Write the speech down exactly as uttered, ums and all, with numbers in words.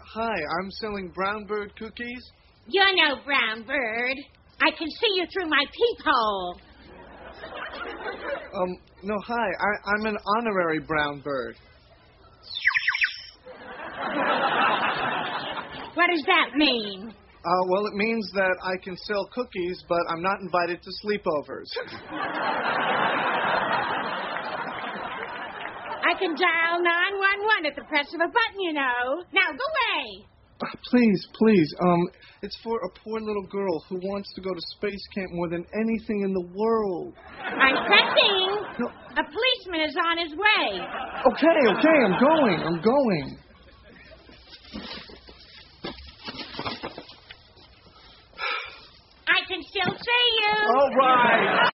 hi, I'm selling Brown Bird cookies. You're no brown bird. I can see you through my peephole. Um, no, hi, I, I'm an honorary Brown Bird. What does that mean? Uh, well, it means that I can sell cookies, but I'm not invited to sleepovers. I can dial nine one one at the press of a button, you know. Now, go away. Uh, please, please, um, it's for a poor little girl who wants to go to space camp more than anything in the world. I'm pressing. No. A policeman is on his way. Okay, okay, I'm going, I'm going. I can still see you. All right.